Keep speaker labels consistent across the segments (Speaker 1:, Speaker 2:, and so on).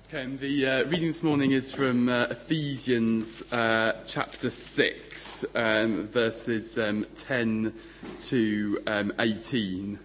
Speaker 1: Okay, and the reading this morning is from Ephesians chapter 6, verses 10 to 18.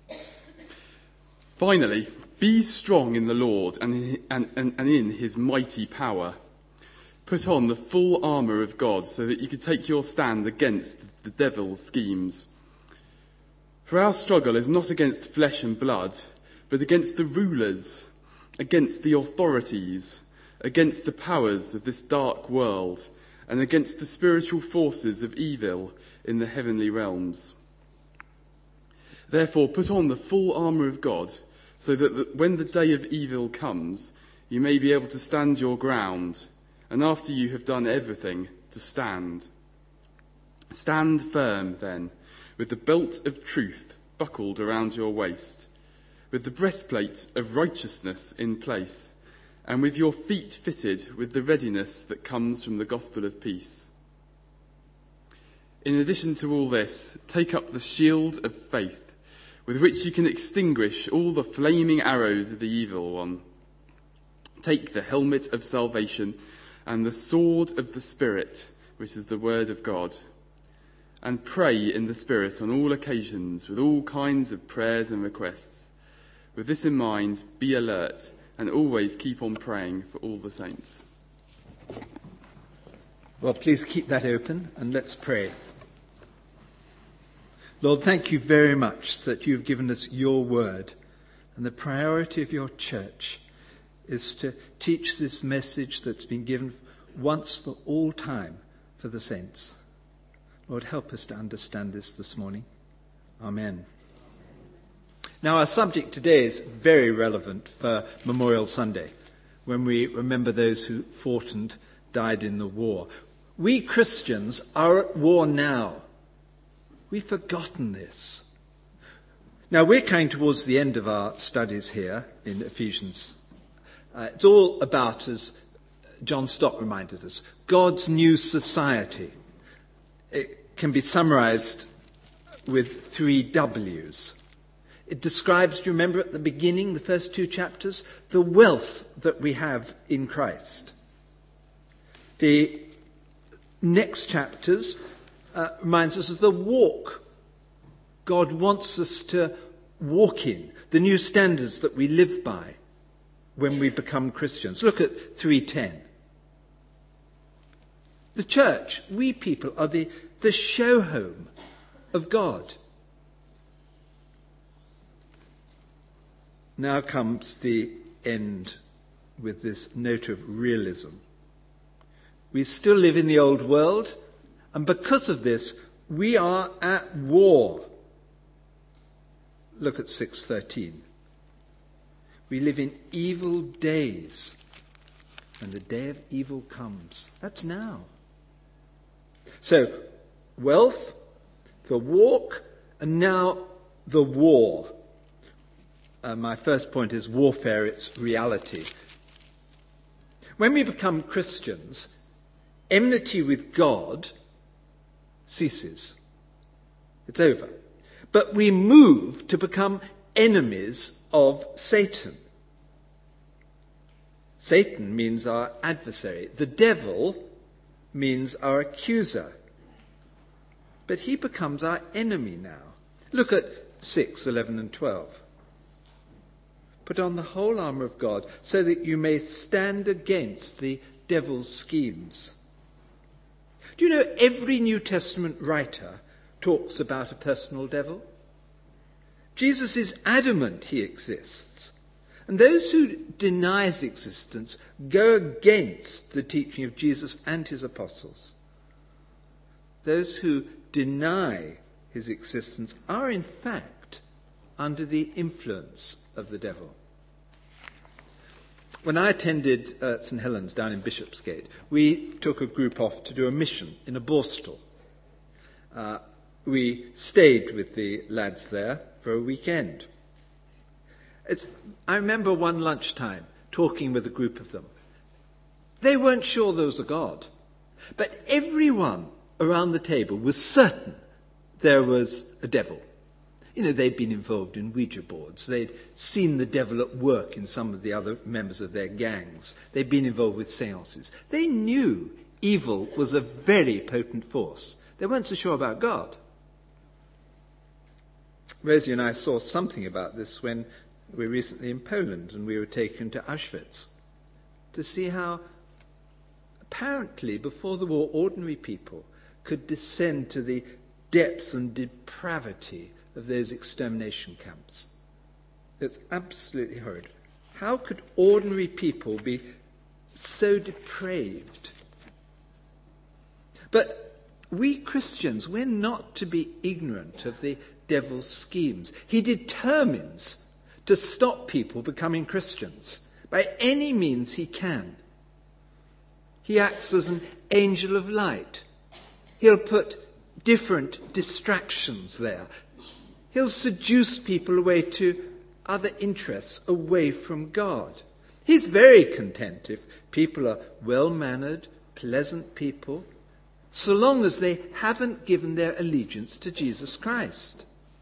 Speaker 1: Finally, be strong in the Lord and in his mighty power. Put on the full armour of God so that you can take your stand against the devil's schemes. For our struggle is not against flesh and blood, but against the rulers, against the authorities, against the powers of this dark world, and against the spiritual forces of evil in the heavenly realms. Therefore, put on the full armour of God, so that when the day of evil comes, you may be able to stand your ground, and after you have done everything, to stand. Stand firm, then, with the belt of truth buckled around your waist, with the breastplate of righteousness in place, and with your feet fitted with the readiness that comes from the gospel of peace. In addition to all this, take up the shield of faith, with which you can extinguish all the flaming arrows of the evil one. Take the helmet of salvation and the sword of the Spirit, which is the word of God, and pray in the Spirit on all occasions with all kinds of prayers and requests. With this in mind, be alert and always keep on praying for all the saints.
Speaker 2: Well, please keep that open and let's pray. Lord, thank you very much that you've given us your word, and the priority of your church is to teach this message that's been given once for all time for the saints. Lord, help us to understand this morning. Amen. Now, our subject today is very relevant for Memorial Sunday, when we remember those who fought and died in the war. We Christians are at war now. We've forgotten this. Now, we're coming towards the end of our studies here in Ephesians. It's all about, as John Stott reminded us, God's new society. It can be summarized with 3 W's. It describes, do you remember at the beginning, the first 2 chapters, the wealth that we have in Christ. The next chapters reminds us of the walk God wants us to walk in, the new standards that we live by when we become Christians. Look at 3:10. The church, we people, are the show home of God. Now comes the end with this note of realism. We still live in the old world, and because of this, we are at war. Look at 6:13. We live in evil days, and the day of evil comes. That's now. So, wealth, the walk, and now the war. My first point is warfare, it's reality. When we become Christians, enmity with God ceases. It's over. But we move to become enemies of Satan. Satan means our adversary. The devil means our accuser. But he becomes our enemy now. Look at 6:11 and 12. Put on the whole armour of God so that you may stand against the devil's schemes. Do you know every New Testament writer talks about a personal devil? Jesus is adamant he exists. And those who deny his existence go against the teaching of Jesus and his apostles. Those who deny his existence are in fact under the influence of the devil. When I attended St. Helens down in Bishopsgate, we took a group off to do a mission in a Borstal. We stayed with the lads there for a weekend. I remember one lunchtime talking with a group of them. They weren't sure there was a God, but everyone around the table was certain there was a devil. They'd been involved in Ouija boards. They'd seen the devil at work in some of the other members of their gangs. They'd been involved with seances. They knew evil was a very potent force. They weren't so sure about God. Rosie and I saw something about this when we were recently in Poland and we were taken to Auschwitz to see how apparently before the war ordinary people could descend to the depths and depravity of those extermination camps. It's absolutely horrid. How could ordinary people be so depraved? But we Christians, we're not to be ignorant of the devil's schemes. He determines to stop people becoming Christians by any means he can. He acts as an angel of light. He'll put different distractions there. He'll seduce people away to other interests, away from God. He's very content if people are well-mannered, pleasant people, so long as they haven't given their allegiance to Jesus Christ.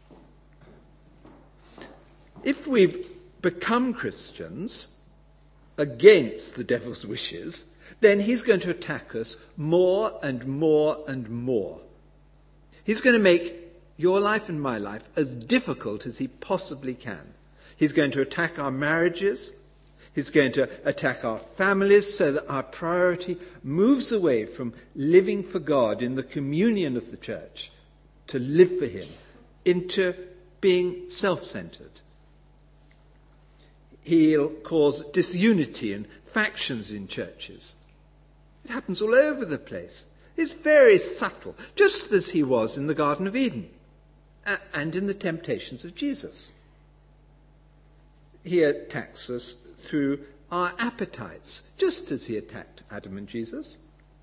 Speaker 2: If we've become Christians against the devil's wishes, then he's going to attack us more and more and more. He's going to make your life and my life as difficult as he possibly can. He's going to attack our marriages. He's going to attack our families so that our priority moves away from living for God in the communion of the church to live for him into being self-centered. He'll cause disunity and factions in churches. It happens all over the place. It's very subtle, just as he was in the Garden of Eden and in the temptations of Jesus. He attacks us through our appetites, just as he attacked Adam and Jesus.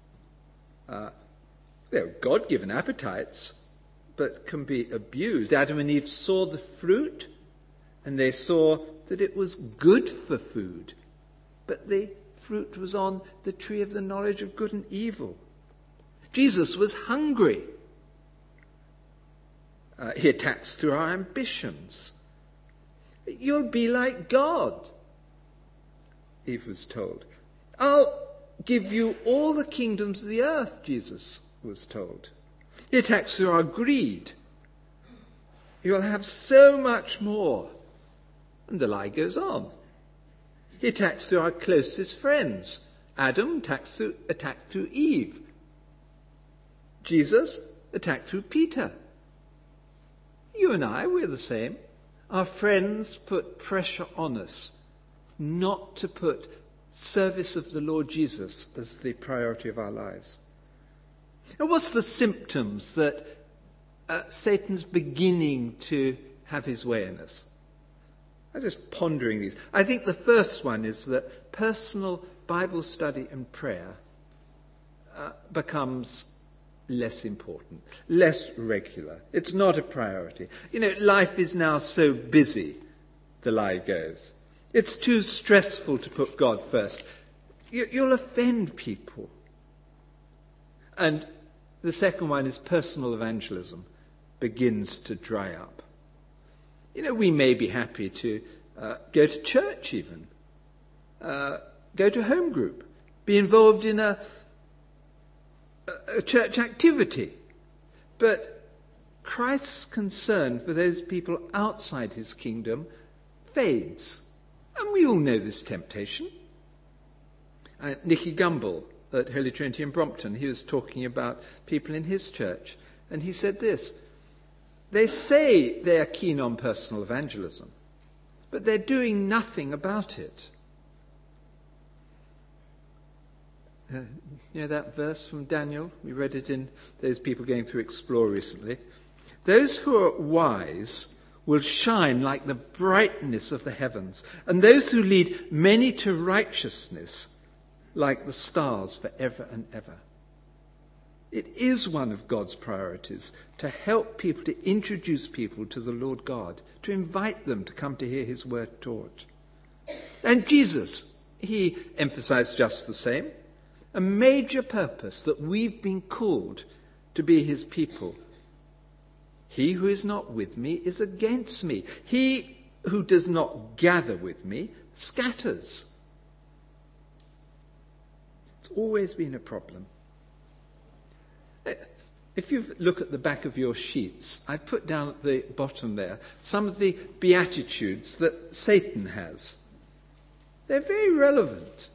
Speaker 2: They're God-given appetites, but can be abused. Adam and Eve saw the fruit, and they saw that it was good for food, but the fruit was on the tree of the knowledge of good and evil. Jesus was hungry. He attacks through our ambitions. You'll be like God, Eve was told. I'll give you all the kingdoms of the earth, Jesus was told. He attacks through our greed. You'll have so much more. And the lie goes on. He attacks through our closest friends. Adam attacked through Eve. Jesus attacked through Peter. You and I, we're the same. Our friends put pressure on us not to put service of the Lord Jesus as the priority of our lives. And what's the symptoms that Satan's beginning to have his way in us? I'm just pondering these. I think the first one is that personal Bible study and prayer becomes less important, less regular. It's not a priority. Life is now so busy, the lie goes. It's too stressful to put God first. You'll offend people. And the second one is personal evangelism begins to dry up. We may be happy to go to church even, go to home group, be involved in a church activity. But Christ's concern for those people outside his kingdom fades. And we all know this temptation. Nicky Gumbel at Holy Trinity in Brompton, he was talking about people in his church. And he said this: they say they're keen on personal evangelism, but they're doing nothing about it. That verse from Daniel? We read it in those people going through Explore recently. Those who are wise will shine like the brightness of the heavens, and those who lead many to righteousness like the stars forever and ever. It is one of God's priorities to help people, to introduce people to the Lord God, to invite them to come to hear his word taught. And Jesus, he emphasized just the same. A major purpose that we've been called to be his people. He who is not with me is against me. He who does not gather with me scatters. It's always been a problem. If you look at the back of your sheets, I've put down at the bottom there some of the beatitudes that Satan has. They're very relevant.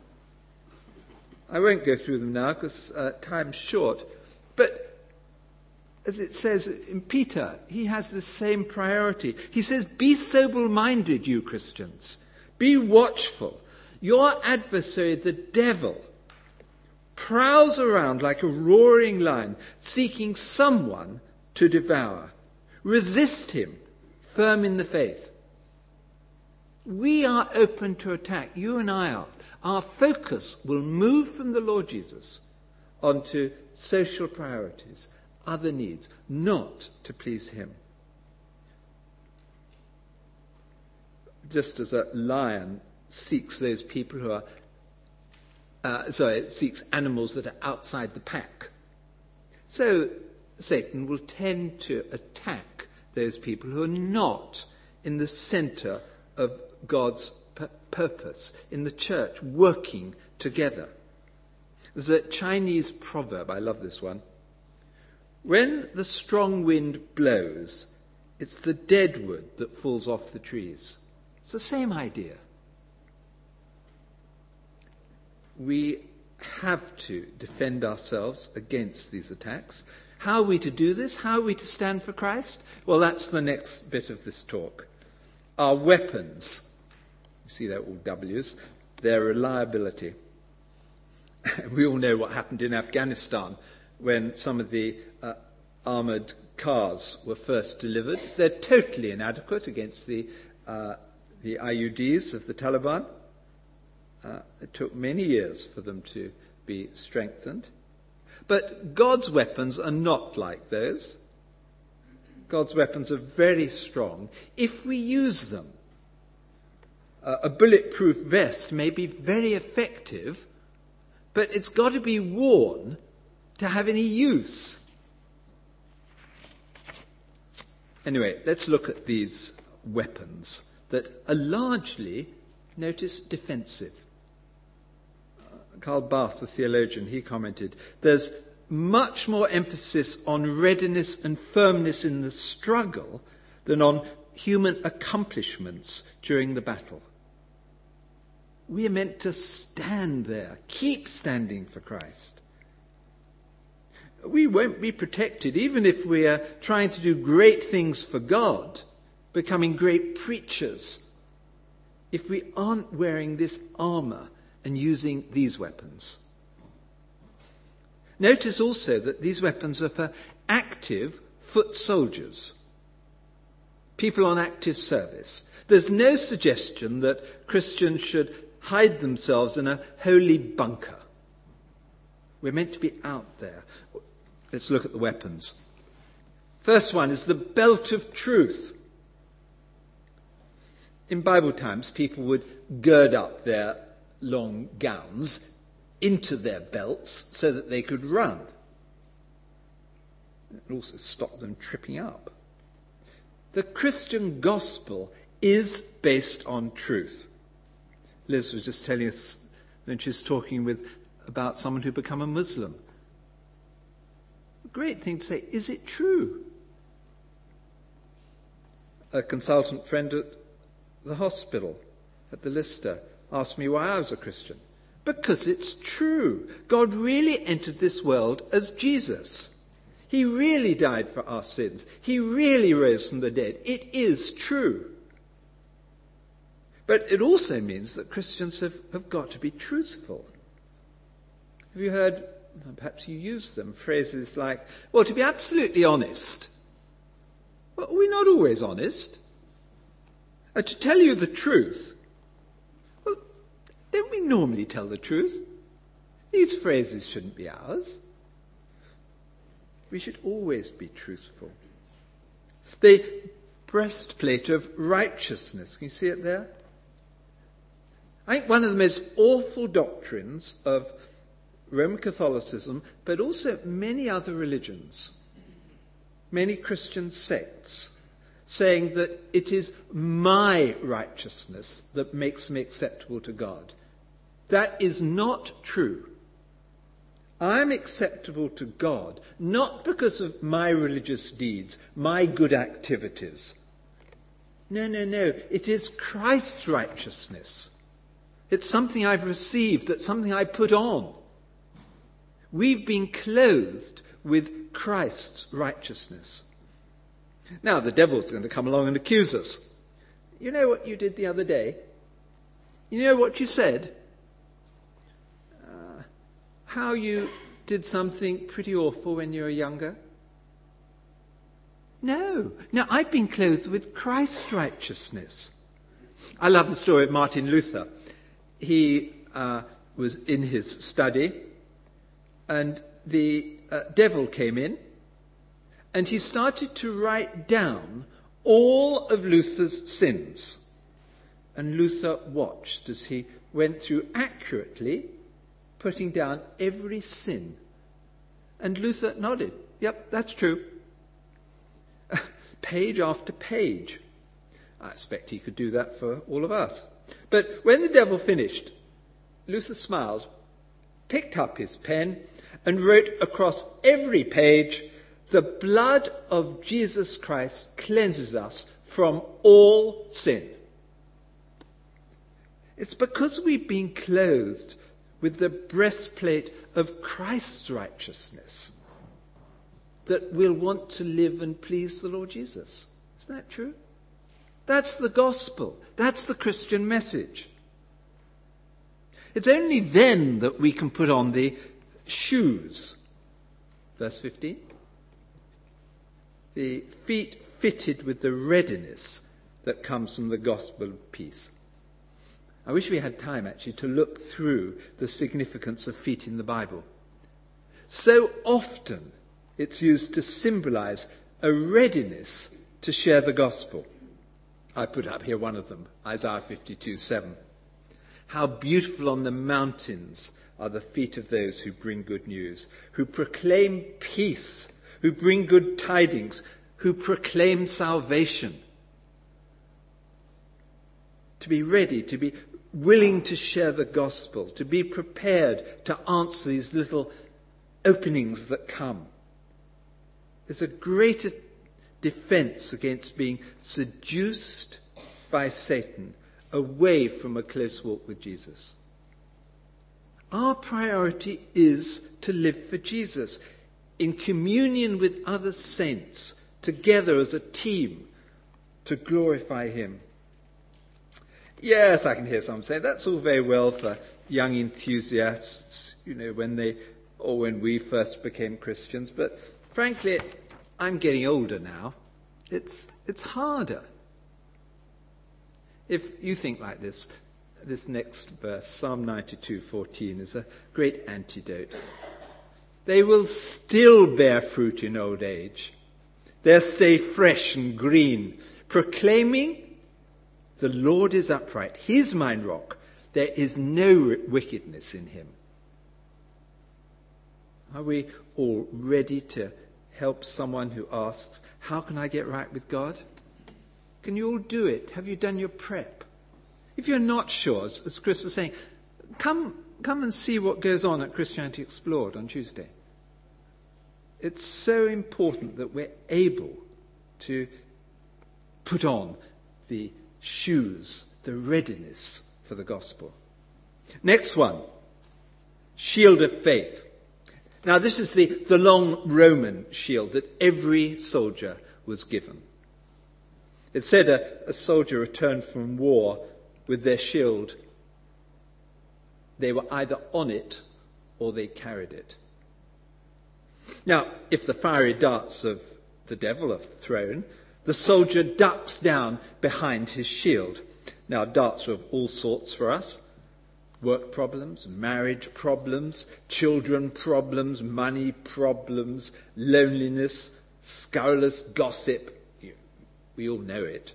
Speaker 2: I won't go through them now because time's short. But as it says in Peter, he has the same priority. He says, be sober-minded, you Christians. Be watchful. Your adversary, the devil, prowls around like a roaring lion, seeking someone to devour. Resist him, firm in the faith. We are open to attack. You and I are. Our focus will move from the Lord Jesus onto social priorities, other needs, not to please him. Just as a lion seeks those people who are it seeks animals that are outside the pack. So Satan will tend to attack those people who are not in the center of God's purpose, in the church, working together. There's a Chinese proverb, I love this one. When the strong wind blows, it's the dead wood that falls off the trees. It's the same idea. We have to defend ourselves against these attacks. How are we to do this? How are we to stand for Christ? Well, that's the next bit of this talk. Our weapons, you see they're all W's, their reliability. We all know what happened in Afghanistan when some of the armoured cars were first delivered. They're totally inadequate against the IUDs of the Taliban. It took many years for them to be strengthened. But God's weapons are not like those. God's weapons are very strong if we use them. A bulletproof vest may be very effective, but it's got to be worn to have any use. Anyway, let's look at these weapons that are largely, notice, defensive. Karl Barth, the theologian, he commented, there's much more emphasis on readiness and firmness in the struggle than on human accomplishments during the battle. We are meant to stand there, keep standing for Christ. We won't be protected even if we are trying to do great things for God, becoming great preachers, if we aren't wearing this armour and using these weapons. Notice also that these weapons are for active foot soldiers, people on active service. There's no suggestion that Christians should hide themselves in a holy bunker. We're meant to be out there. Let's look at the weapons. First one is the belt of truth. In Bible times, people would gird up their long gowns into their belts so that they could run. It also stopped them tripping up. The Christian gospel is based on truth. Liz was just telling us when she was talking about someone who become a Muslim. A great thing to say, is it true? A consultant friend at the hospital, at the Lister, asked me why I was a Christian. Because it's true. God really entered this world as Jesus. He really died for our sins. He really rose from the dead. It is true. But it also means that Christians have got to be truthful. Have you heard, perhaps you use them, phrases like, well, to be absolutely honest. Well, are we not always honest? To tell you the truth. Well, don't we normally tell the truth? These phrases shouldn't be ours. We should always be truthful. The breastplate of righteousness. Can you see it there? I think one of the most awful doctrines of Roman Catholicism, but also many other religions, many Christian sects, saying that it is my righteousness that makes me acceptable to God. That is not true. I'm acceptable to God not because of my religious deeds, my good activities. No. It is Christ's righteousness. It's something I've received, that's something I put on. We've been clothed with Christ's righteousness. Now, the devil's going to come along and accuse us. You know what you did the other day? You know what you said? How you did something pretty awful when you were younger? No, I've been clothed with Christ's righteousness. I love the story of Martin Luther. He was in his study, and the devil came in, and he started to write down all of Luther's sins. And Luther watched as he went through accurately, putting down every sin. And Luther nodded. Yep, that's true. Page after page. I expect he could do that for all of us. But when the devil finished, Luther smiled, picked up his pen, and wrote across every page, "The blood of Jesus Christ cleanses us from all sin." It's because we've been clothed with the breastplate of Christ's righteousness that we'll want to live and please the Lord Jesus. Isn't that true? That's the gospel. That's the Christian message. It's only then that we can put on the shoes. Verse 15. The feet fitted with the readiness that comes from the gospel of peace. I wish we had time actually to look through the significance of feet in the Bible. So often it's used to symbolize a readiness to share the gospel. I put up here one of them, Isaiah 52:7. How beautiful on the mountains are the feet of those who bring good news, who proclaim peace, who bring good tidings, who proclaim salvation. To be ready, to be willing to share the gospel, to be prepared to answer these little openings that come. There's a greater defense against being seduced by Satan away from a close walk with Jesus. Our priority is to live for Jesus in communion with other saints, together as a team to glorify him. Yes, I can hear some say that's all very well for young enthusiasts, when we first became Christians, but frankly, I'm getting older now. It's harder. If you think like this next verse, Psalm 92:14, is a great antidote. They will still bear fruit in old age. They'll stay fresh and green, proclaiming, "The Lord is upright. He's my rock. There is no wickedness in him." Are we all ready to help someone who asks, "How can I get right with God?" Can you all do it? Have you done your prep? If you're not sure, as Chris was saying, come and see what goes on at Christianity Explored on Tuesday. It's so important that we're able to put on the shoes, the readiness for the gospel. Next one, shield of faith. Now this is the long Roman shield that every soldier was given. It said a soldier returned from war with their shield. They were either on it or they carried it. Now, if the fiery darts of the devil are thrown, the soldier ducks down behind his shield. Now, darts are of all sorts for us. Work problems, marriage problems, children problems, money problems, loneliness, scurrilous gossip. We all know it.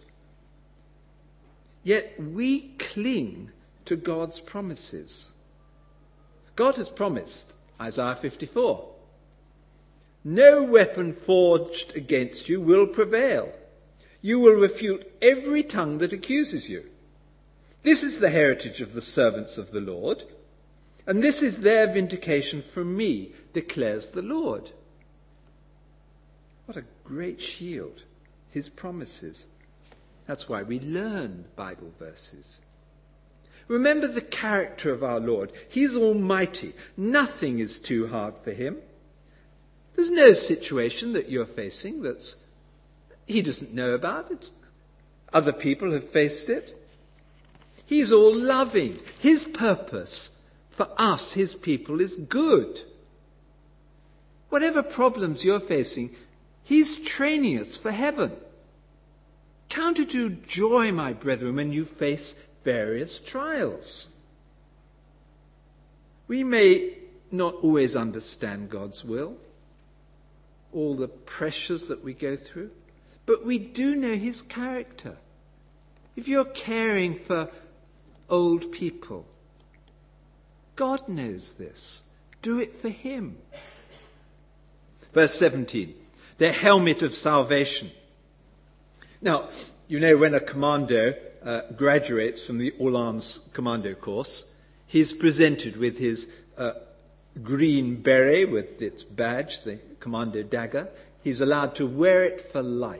Speaker 2: Yet we cling to God's promises. God has promised, Isaiah 54, No weapon forged against you will prevail. You will refute every tongue that accuses you. This is the heritage of the servants of the Lord, and this is their vindication from me, declares the Lord. What a great shield, his promises. That's why we learn Bible verses. Remember the character of our Lord. He's almighty. Nothing is too hard for him. There's no situation that you're facing that's he doesn't know about. Other people have faced it. He's all loving. His purpose for us, his people, is good. Whatever problems you're facing, he's training us for heaven. Count it to joy, my brethren, when you face various trials. We may not always understand God's will, all the pressures that we go through, but we do know his character. If you're caring for old people, God knows this. Do it for him. Verse 17, the helmet of salvation. Now, you know, when a commando graduates from the Uhlans commando course, he's presented with his green beret with its badge, the commando dagger. He's allowed to wear it for life.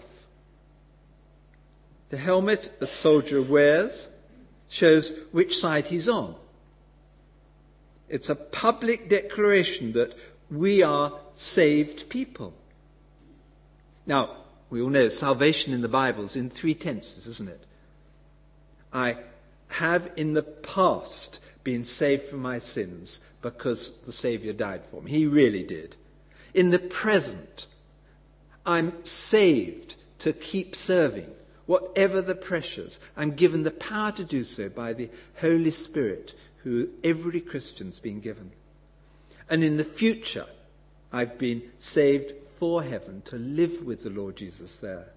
Speaker 2: The helmet a soldier wears shows which side he's on. It's a public declaration that we are saved people. Now, we all know salvation in the Bible is in 3 tenses, isn't it? I have in the past been saved from my sins because the Saviour died for me. He really did. In the present, I'm saved to keep serving. Whatever the pressures, I'm given the power to do so by the Holy Spirit, who every Christian's been given. And in the future, I've been saved for heaven to live with the Lord Jesus there.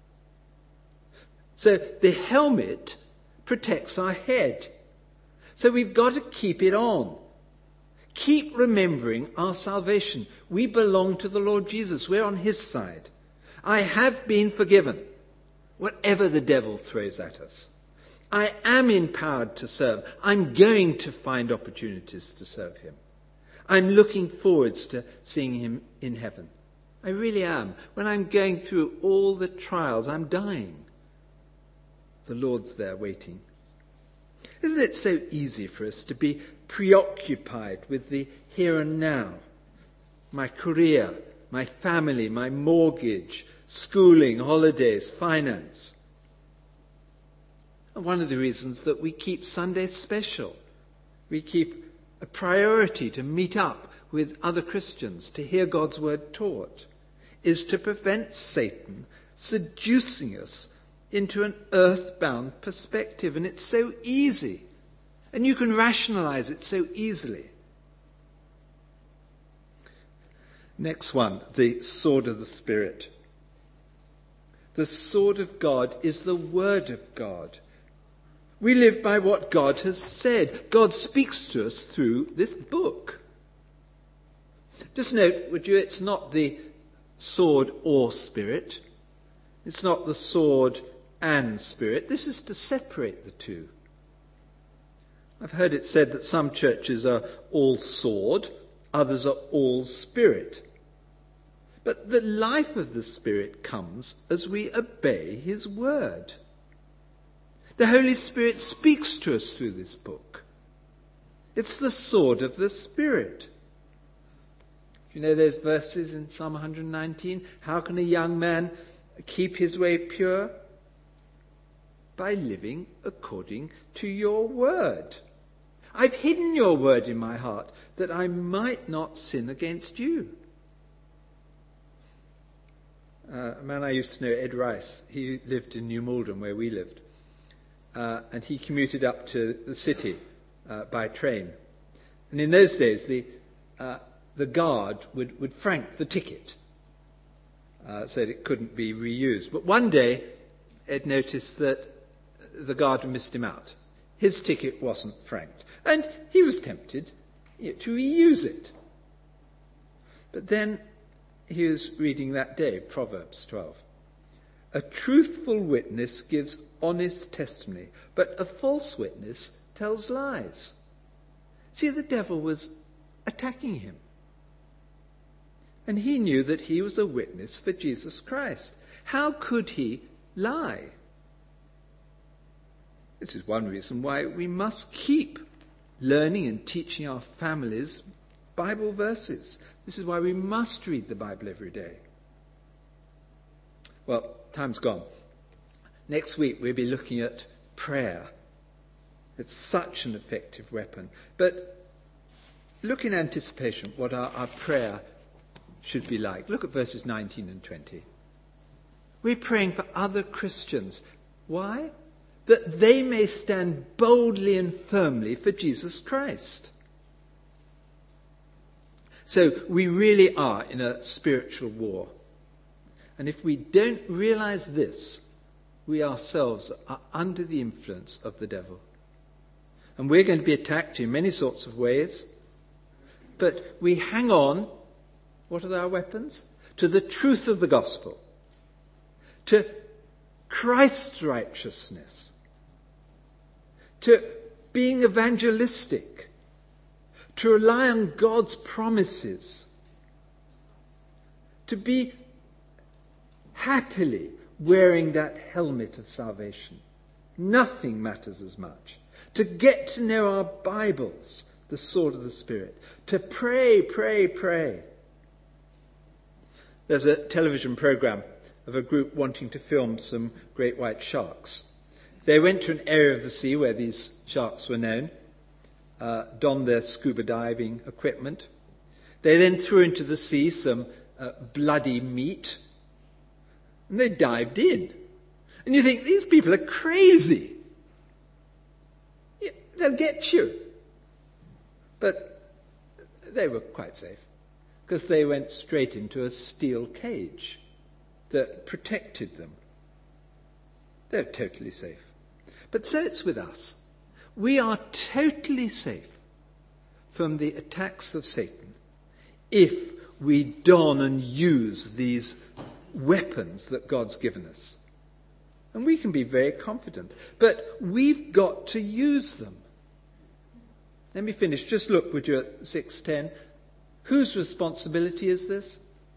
Speaker 2: So the helmet protects our head. So we've got to keep it on. Keep remembering our salvation. We belong to the Lord Jesus. We're on his side. I have been forgiven, whatever the devil throws at us. I am empowered to serve. I'm going to find opportunities to serve him. I'm looking forwards to seeing him in heaven. I really am. When I'm going through all the trials, I'm dying. The Lord's there waiting. Isn't it so easy for us to be preoccupied with the here and now? My career, my family, my mortgage, schooling, holidays, finance. And one of the reasons that we keep Sundays special, we keep a priority to meet up with other Christians, to hear God's word taught, is to prevent Satan seducing us into an earthbound perspective. And it's so easy. And you can rationalize it so easily. Next one, the sword of the Spirit. The sword of God is the word of God. We live by what God has said. God speaks to us through this book. Just note, would you, it's not the sword or spirit. It's not the sword and spirit. This is to separate the two. I've heard it said that some churches are all sword, others are all spirit. But the life of the Spirit comes as we obey his word. The Holy Spirit speaks to us through this book. It's the sword of the Spirit. You know those verses in Psalm 119? How can a young man keep his way pure? By living according to your word. I've hidden your word in my heart that I might not sin against you. A man I used to know, Ed Rice, he lived in New Malden where we lived. And he commuted up to the city by train. And in those days, the guard would frank the ticket, so that it couldn't be reused. But one day, Ed noticed that the guard had missed him out. His ticket wasn't franked. And he was tempted to reuse it. But then he was reading that day, Proverbs 12. A truthful witness gives honest testimony, but a false witness tells lies. See, the devil was attacking him. And he knew that he was a witness for Jesus Christ. How could he lie? This is one reason why we must keep learning and teaching our families Bible verses. This is why we must read the Bible every day. Well, time's gone. Next week we'll be looking at prayer. It's such an effective weapon. But look in anticipation what our prayer should be like. Look at verses 19 and 20. We're praying for other Christians. Why? That they may stand boldly and firmly for Jesus Christ. So we really are in a spiritual war. And if we don't realize this, we ourselves are under the influence of the devil. And we're going to be attacked in many sorts of ways. But we hang on. What are our weapons? To the truth of the gospel. To Christ's righteousness. To being evangelistic. To rely on God's promises. To be happily wearing that helmet of salvation. Nothing matters as much. To get to know our Bibles, the sword of the Spirit. To pray, pray, pray. There's a television program of a group wanting to film some great white sharks. They went to an area of the sea where these sharks were known, donned their scuba diving equipment. They then threw into the sea some bloody meat, and they dived in. And you think, these people are crazy. Yeah, they'll get you. But they were quite safe, because they went straight into a steel cage that protected them. They're totally safe. But so it's with us. We are totally safe from the attacks of Satan if we don and use these weapons that God's given us. And we can be very confident. But we've got to use them. Let me finish. Just look, would you, at 6:10. Whose responsibility is this?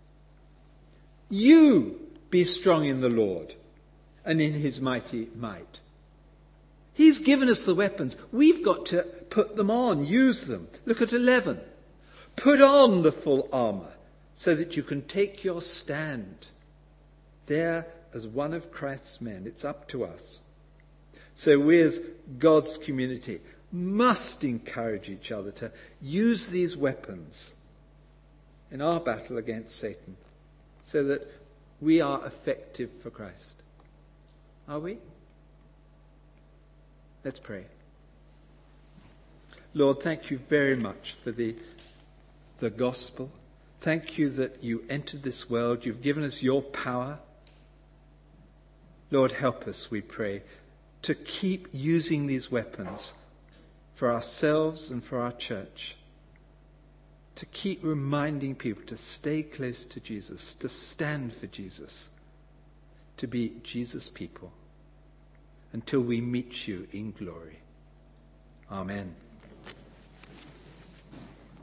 Speaker 2: You be strong in the Lord and in his mighty might. He's given us the weapons. We've got to put them on, use them. Look at 11. Put on the full armour so that you can take your stand. There, as one of Christ's men, it's up to us. So we as God's community must encourage each other to use these weapons in our battle against Satan so that we are effective for Christ. Are we? Let's pray. Lord, thank you very much for the gospel. Thank you that you entered this world. You've given us your power. Lord, help us, we pray, to keep using these weapons for ourselves and for our church. To keep reminding people to stay close to Jesus, to stand for Jesus, to be Jesus' people, until we meet you in glory. Amen.